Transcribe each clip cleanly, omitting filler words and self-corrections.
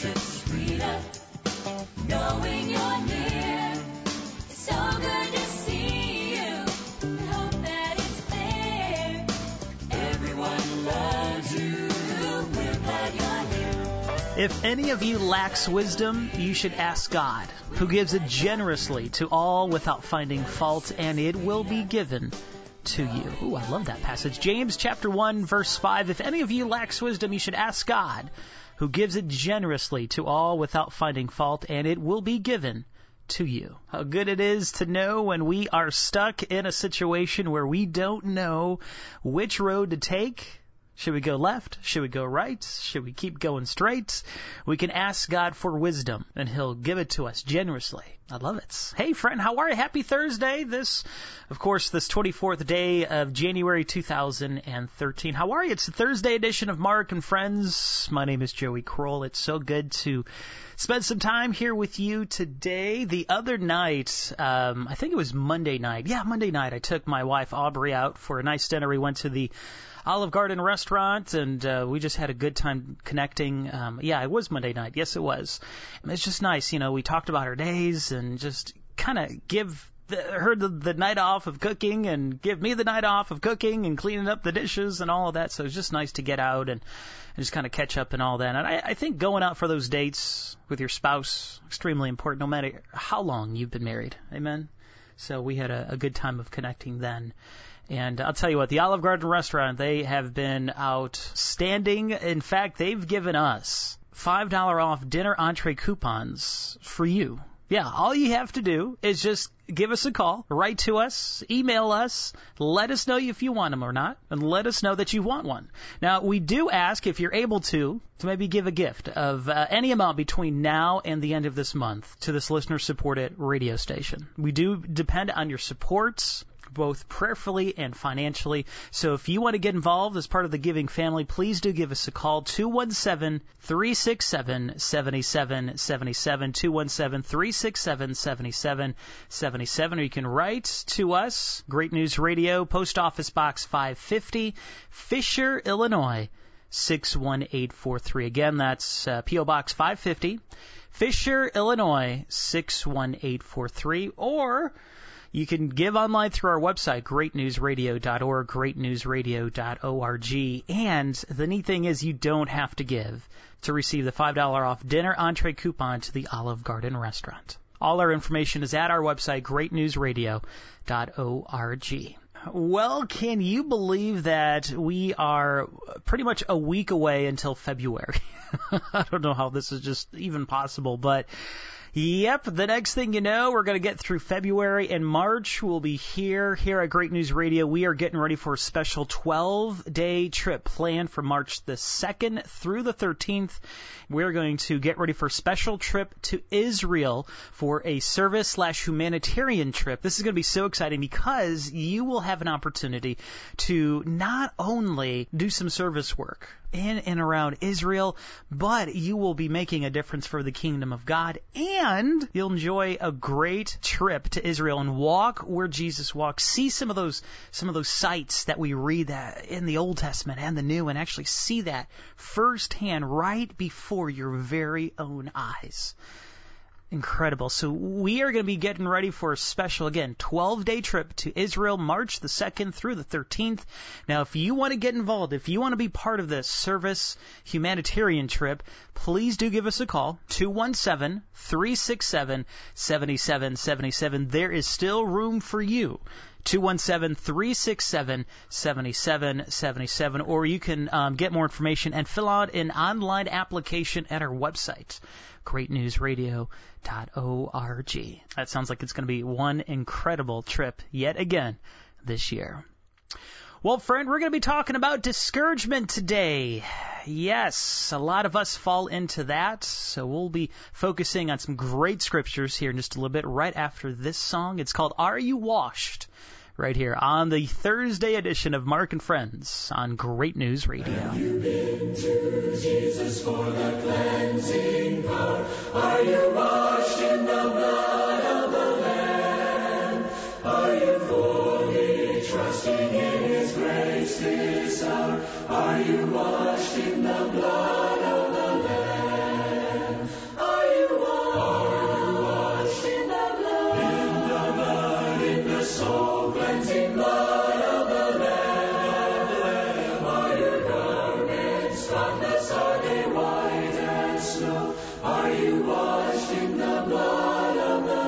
trip sweeter, knowing you're near. It's so good to see you. I hope that it's clear. Everyone loves you. We're glad you're here. If any of you lacks wisdom, you should ask God, who gives it generously to all without finding fault, and it will be given to you. Ooh, I love that passage. James chapter 1, verse 5. If any of you lacks wisdom, you should ask God, who gives it generously to all without finding fault, and it will be given to you. How good it is to know when we are stuck in a situation where we don't know which road to take. Should we go left? Should we go right? Should we keep going straight? We can ask God for wisdom, and He'll give it to us generously. I love it. Hey, friend, how are you? Happy Thursday. This 24th day of January 2013. How are you? It's the Thursday edition of Mark and Friends. My name is Joey Kroll. It's so good to spend some time here with you today. The other night, I think it was Monday night. Yeah, Monday night, I took my wife Aubrey out for a nice dinner. We went to the Olive Garden restaurant, and we just had a good time connecting. It was Monday night. Yes, it was. It's just nice. We talked about our days and just kind of give her the night off of cooking and give me the night off of cooking and cleaning up the dishes and all of that. So it's just nice to get out and just kind of catch up and all that. And I think going out for those dates with your spouse, extremely important, no matter how long you've been married. Amen? So we had a good time of connecting then. And I'll tell you what, the Olive Garden restaurant, they have been outstanding. In fact, they've given us $5 off dinner entree coupons for you. Yeah, all you have to do is just give us a call, write to us, email us, let us know if you want them or not, and let us know that you want one. Now, we do ask, if you're able to maybe give a gift of any amount between now and the end of this month to this listener-supported radio station. We do depend on your supports, both prayerfully and financially. So if you want to get involved as part of the giving family, please do give us a call, 217-367-7777, 217-367-7777, or you can write to us, Great News Radio, Post Office Box 550, Fisher, Illinois, 61843. Again, that's P.O. Box 550, Fisher, Illinois, 61843, or you can give online through our website, greatnewsradio.org, greatnewsradio.org. And the neat thing is you don't have to give to receive the $5 off dinner entree coupon to the Olive Garden restaurant. All our information is at our website, greatnewsradio.org. Well, can you believe that we are pretty much a week away until February? I don't know how this is just even possible, but yep, the next thing you know, we're going to get through February, and March will be here at Great News Radio. We are getting ready for a special 12-day trip planned for March the 2nd through the 13th. We're going to get ready for a special trip to Israel for a service/humanitarian trip. This is going to be so exciting because you will have an opportunity to not only do some service work in and around Israel, but you will be making a difference for the kingdom of God, and you'll enjoy a great trip to Israel and walk where Jesus walked. See some of those sights that we read that in the Old Testament and the New, and actually see that firsthand right before your very own eyes. Incredible. So we are going to be getting ready for a special, again, 12-day trip to Israel, March the 2nd through the 13th. Now, if you want to get involved, if you want to be part of this service humanitarian trip, please do give us a call, 217-367-7777. There is still room for you. 217-367-7777, or you can get more information and fill out an online application at our website, greatnewsradio.org. That sounds like it's going to be one incredible trip yet again this year. Well, friend, we're going to be talking about discouragement today. Yes, a lot of us fall into that, so we'll be focusing on some great scriptures here in just a little bit right after this song. It's called Are You Washed? Right here on the Thursday edition of Mark and Friends on Great News Radio. Have you been to Jesus for the cleansing power? Are you washed in the blood of the Lamb? Are you fully trusting in His grace this hour? Are you washed in the blood of the Lamb? are they white as snow? Are you washed in the blood of the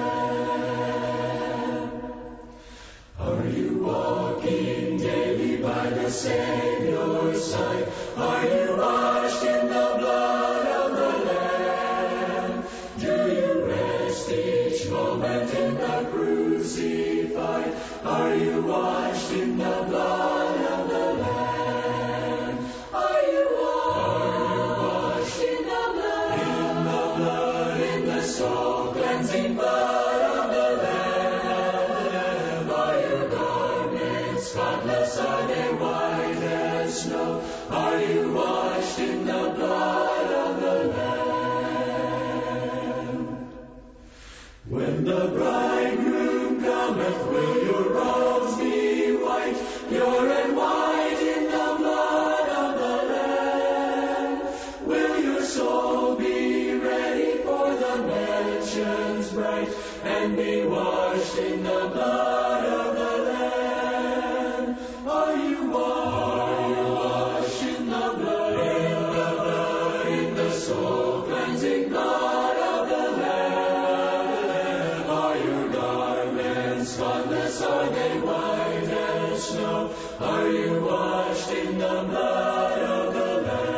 Lamb? Are you walking daily by the Savior's side? Are you washed in the blood of the Lamb? Do you rest each moment in the crucified? Are you washed in the blood of the Lamb? Are you washed in the blood? In the blood, in the soul cleansing blood of the Lamb. Are your garments spotless? Are they white as snow? Are you washed in the blood of the Lamb? When the bridegroom cometh, will your robes be white, pure and white in the blood of the Lamb? Will your soul be ready for the mansions bright, and be washed in the blood of the Lamb? Are you washed in the blood, in the soul cleansing blood of the Lamb? Are your garments spotless? Are they white as snow? Are you washed in the blood of the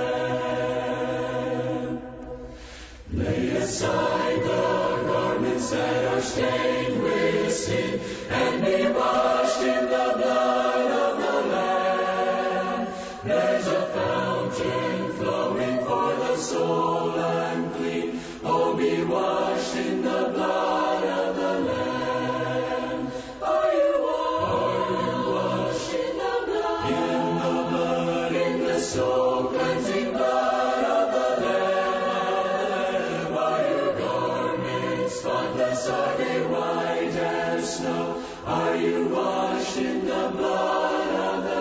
Lamb? Lay aside the garments that are stained with sin, and be washed in the blood of the Lamb. There's a fountain flowing for the soul unclean. Oh, be washed in the blood of the Lamb. Are you washed in the blood? In the blood, in the soul cleansing blood of the Lamb. Are your garments spotless? Are they white as snow? Are you washed in the blood of the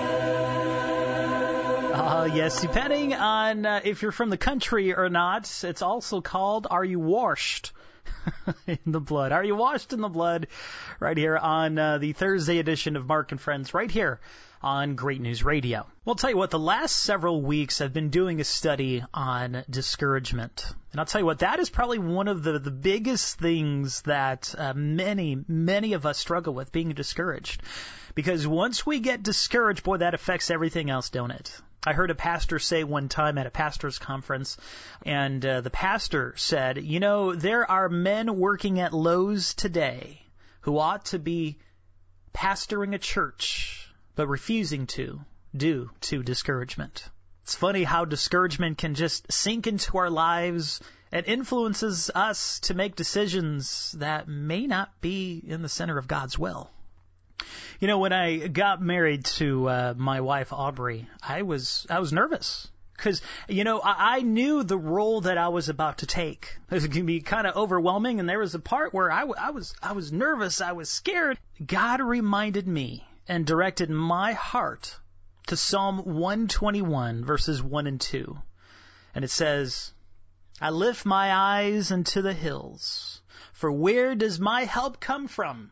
Lamb? Yes, depending on if you're from the country or not, it's also called, are you washed in the blood? Are you washed in the blood? Right here on the Thursday edition of Mark and Friends, right here on Great News Radio. Well, I'll tell you what, the last several weeks I've been doing a study on discouragement. And I'll tell you what, that is probably one of the biggest things that many of us struggle with, being discouraged. Because once we get discouraged, boy, that affects everything else, don't it? I heard a pastor say one time at a pastor's conference, and the pastor said, you know, there are men working at Lowe's today who ought to be pastoring a church, but refusing to, due to discouragement. It's funny how discouragement can just sink into our lives and influences us to make decisions that may not be in the center of God's will. You know, when I got married to my wife, Aubrey, I was nervous because, you know, I knew the role that I was about to take. It was going to be kind of overwhelming, and there was a part where I was nervous, I was scared. God reminded me and directed my heart to Psalm 121, verses 1 and 2. And it says, I lift my eyes unto the hills, for where does my help come from?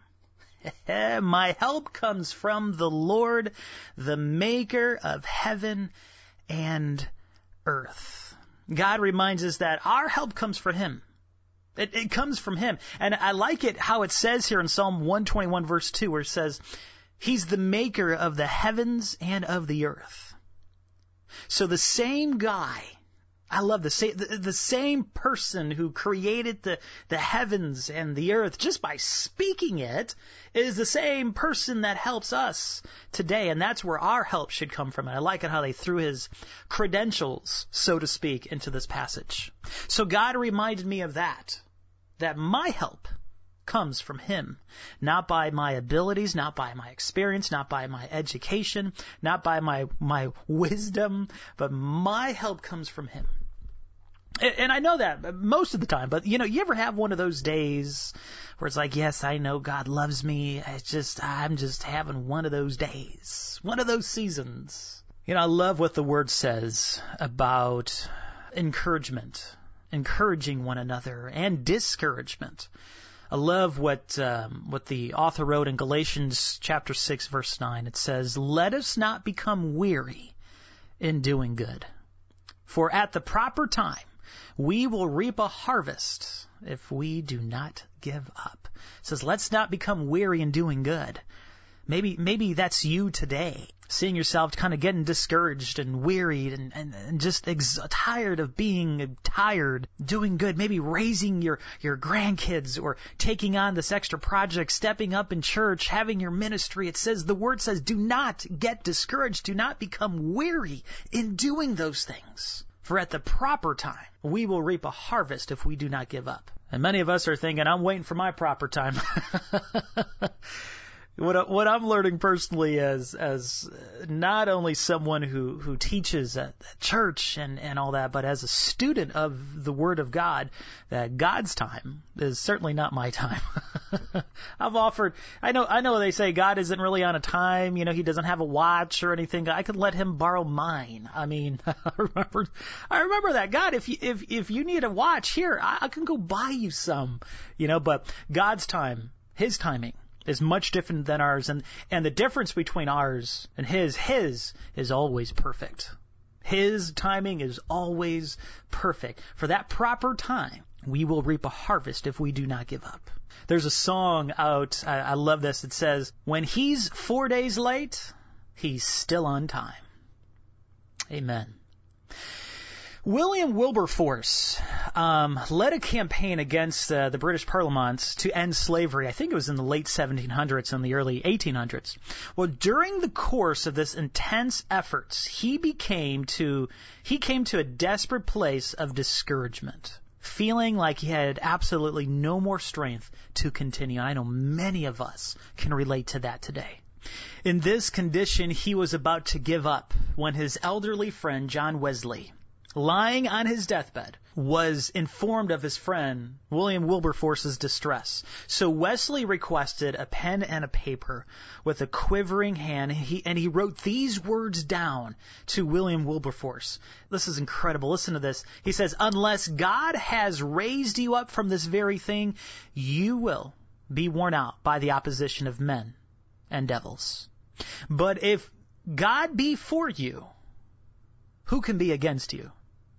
My help comes from the Lord, the maker of heaven and earth. God reminds us that our help comes from Him. It comes from Him. And I like it how it says here in Psalm 121 verse 2, where it says, He's the maker of the heavens and of the earth. So the same guy, I love the same person who created the heavens and the earth, just by speaking it, is the same person that helps us today. And that's where our help should come from. And I like it how they threw His credentials, so to speak, into this passage. So God reminded me of that my help comes from Him, not by my abilities, not by my experience, not by my education, not by my wisdom, but my help comes from Him. And I know that most of the time, but, you know, you ever have one of those days where it's like, yes, I know God loves me. I'm just having one of those days, one of those seasons. You know, I love what the Word says about encouragement, encouraging one another, and discouragement. I love what the author wrote in Galatians chapter 6, verse 9. It says, let us not become weary in doing good, For at the proper time, we will reap a harvest if we do not give up. It says, let's not become weary in doing good. Maybe that's you today, seeing yourself kind of getting discouraged and wearied and just tired of being tired, doing good, maybe raising your grandkids or taking on this extra project, stepping up in church, having your ministry. It says, the Word says, do not get discouraged. Do not become weary in doing those things. For at the proper time, we will reap a harvest if we do not give up. And many of us are thinking, I'm waiting for my proper time. What I'm learning personally as not only someone who teaches at church and all that, but as a student of the Word of God, that God's time is certainly not my time. I know they say God isn't really on a time, He doesn't have a watch or anything. I could let Him borrow mine. I mean, I remember that. God, if you need a watch, here, I can go buy you some, but God's time, His timing, is much different than ours, and the difference between ours and His is always perfect. His timing is always perfect. For that proper time, we will reap a harvest if we do not give up. There's a song out, I love this, it says, when He's 4 days late, He's still on time. Amen. William Wilberforce led a campaign against the British Parliament to end slavery. I think it was in the late 1700s and the early 1800s. Well, during the course of this intense efforts, he came to a desperate place of discouragement, feeling like he had absolutely no more strength to continue. I know many of us can relate to that today. In this condition, he was about to give up when his elderly friend, John Wesley, lying on his deathbed, was informed of his friend William Wilberforce's distress. So Wesley requested a pen and a paper with a quivering hand, and he wrote these words down to William Wilberforce. This is incredible. Listen to this. He says, unless God has raised you up from this very thing, you will be worn out by the opposition of men and devils. But if God be for you, who can be against you?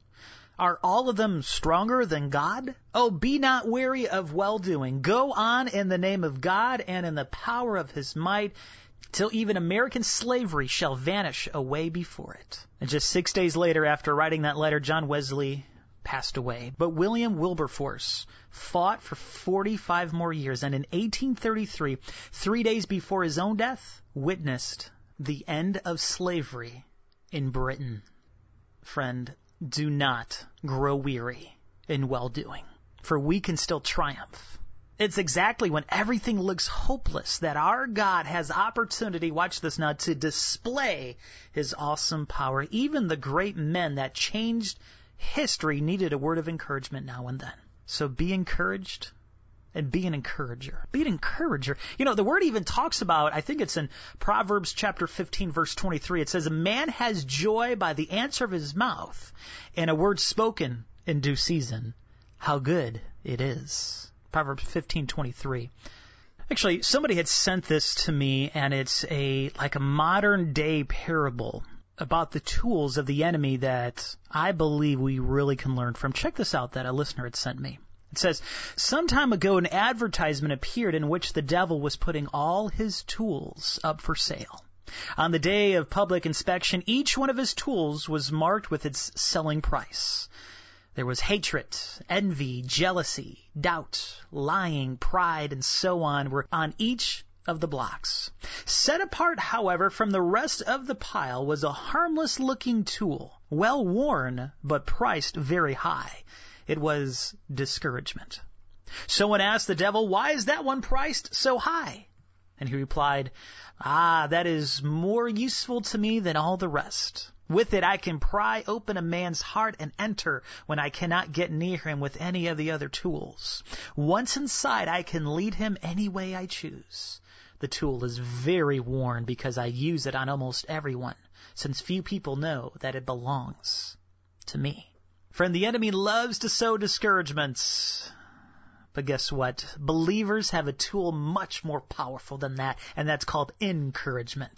Are all of them stronger than God? Oh, be not weary of well-doing. Go on in the name of God and in the power of His might, till even American slavery shall vanish away before it. And just 6 days later, after writing that letter, John Wesley passed away. But William Wilberforce fought for 45 more years, and in 1833, 3 days before his own death, witnessed the end of slavery in Britain. Friend, do not grow weary in well-doing, for we can still triumph. It's exactly when everything looks hopeless that our God has opportunity, watch this now, to display His awesome power. Even the great men that changed history needed a word of encouragement now and then. So be encouraged and be an encourager. Be an encourager. The Word even talks about, I think it's in Proverbs chapter 15, verse 23. It says, a man has joy by the answer of his mouth, and a word spoken in due season. How good it is. Proverbs 15:23. Actually, somebody had sent this to me, and it's like a modern day parable about the tools of the enemy that I believe we really can learn from. Check this out that a listener had sent me. It says, some time ago an advertisement appeared in which the devil was putting all his tools up for sale. On the day of public inspection, each one of his tools was marked with its selling price. There was hatred, envy, jealousy, doubt, lying, pride, and so on were on each of the blocks. Set apart, however, from the rest of the pile was a harmless-looking tool, well worn but priced very high. It was discouragement. Someone asked the devil, why is that one priced so high? And he replied, that is more useful to me than all the rest. With it I can pry open a man's heart and enter when I cannot get near him with any of the other tools. Once inside, I can lead him any way I choose. The tool is very worn because I use it on almost everyone, since few people know that it belongs to me. Friend, the enemy loves to sow discouragements. But guess what? Believers have a tool much more powerful than that, and that's called encouragement.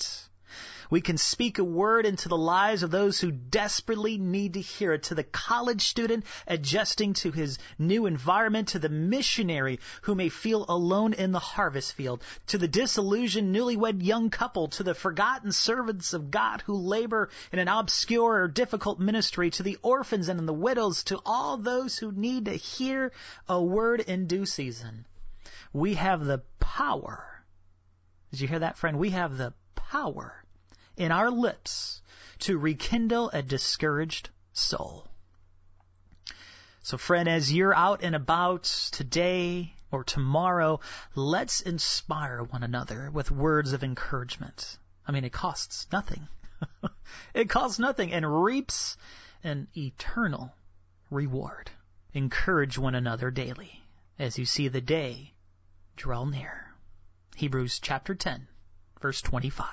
We can speak a word into the lives of those who desperately need to hear it, to the college student adjusting to his new environment, to the missionary who may feel alone in the harvest field, to the disillusioned newlywed young couple, to the forgotten servants of God who labor in an obscure or difficult ministry, to the orphans and the widows, to all those who need to hear a word in due season. We have the power. Did you hear that, friend? We have the power in our lips to rekindle a discouraged soul. So, friend, as you're out and about today or tomorrow, let's inspire one another with words of encouragement. I mean, it costs nothing. It costs nothing and reaps an eternal reward. Encourage one another daily as you see the day draw near. Hebrews chapter 10, verse 25.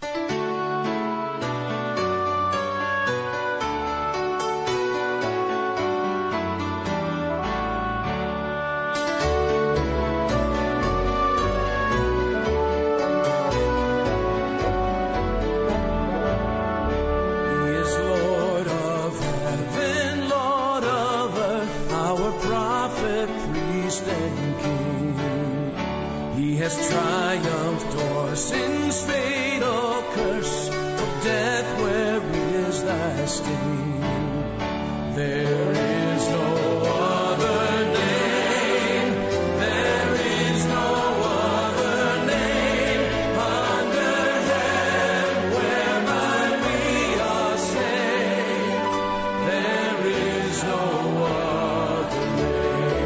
Has triumphed o'er sin's fatal curse. O death, where is thy sting? There is no other name. There is no other name under heaven whereby we are saved. There is no other name.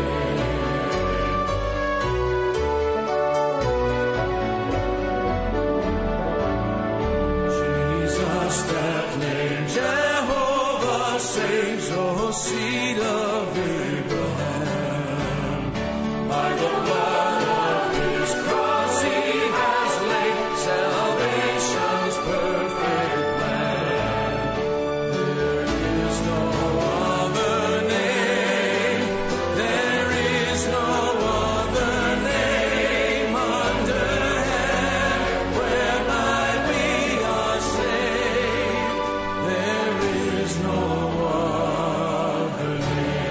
That name Jehovah saves, O seed of Abraham. By the blood of his cross he has laid salvation's perfect plan. There is no other name. There is no other name under heaven whereby we are saved. There is no other name.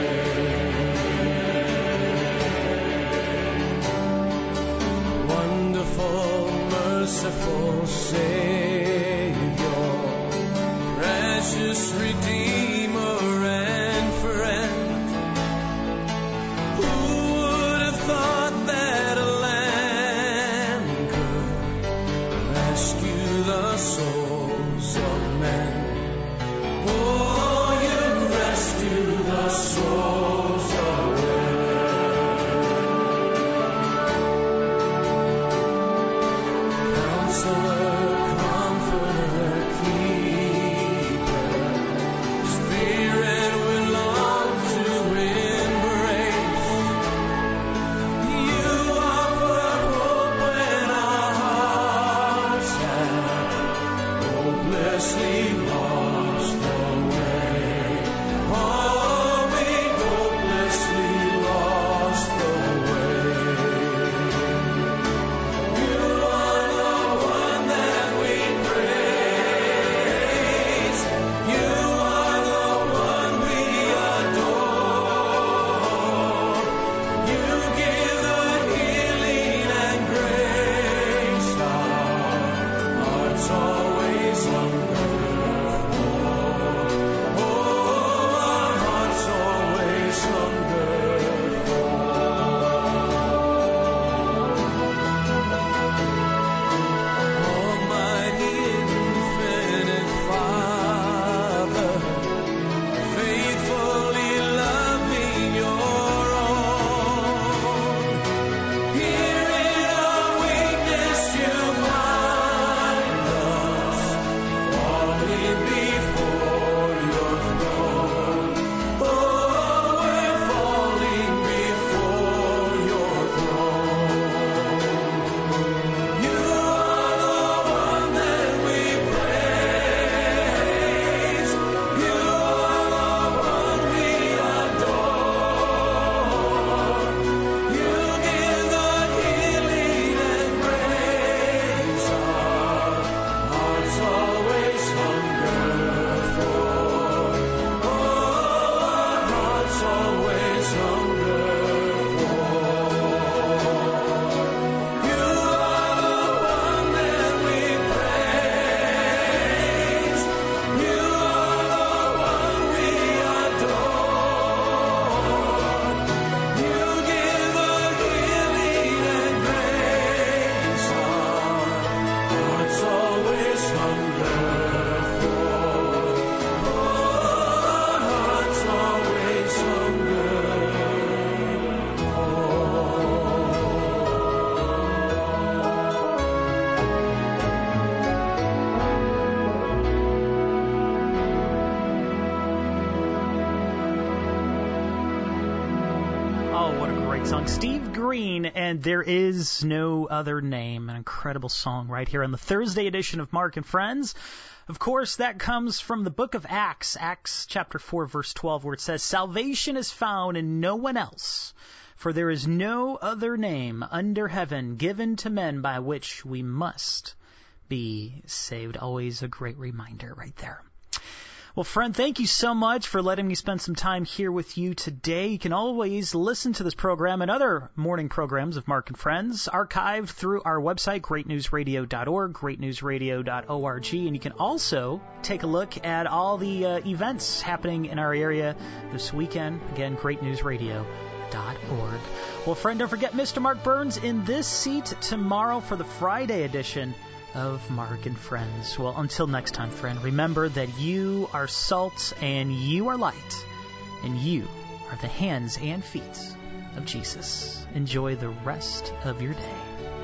great song. Steve Green and There Is No Other Name. An incredible song right here on the Thursday edition of Mark and Friends. Of course, that comes from the book of Acts, Acts chapter 4, verse 12, where it says, "Salvation is found in no one else, for there is no other name under heaven given to men by which we must be saved." Always a great reminder right there. Well, friend, thank you so much for letting me spend some time here with you today. You can always listen to this program and other morning programs of Mark and Friends archived through our website, greatnewsradio.org, greatnewsradio.org. And you can also take a look at all the events happening in our area this weekend. Again, greatnewsradio.org. Well, friend, don't forget Mr. Mark Burns in this seat tomorrow for the Friday edition of Mark and Friends. Well, until next time, friend, remember that you are salt and you are light, and you are the hands and feet of Jesus. Enjoy the rest of your day.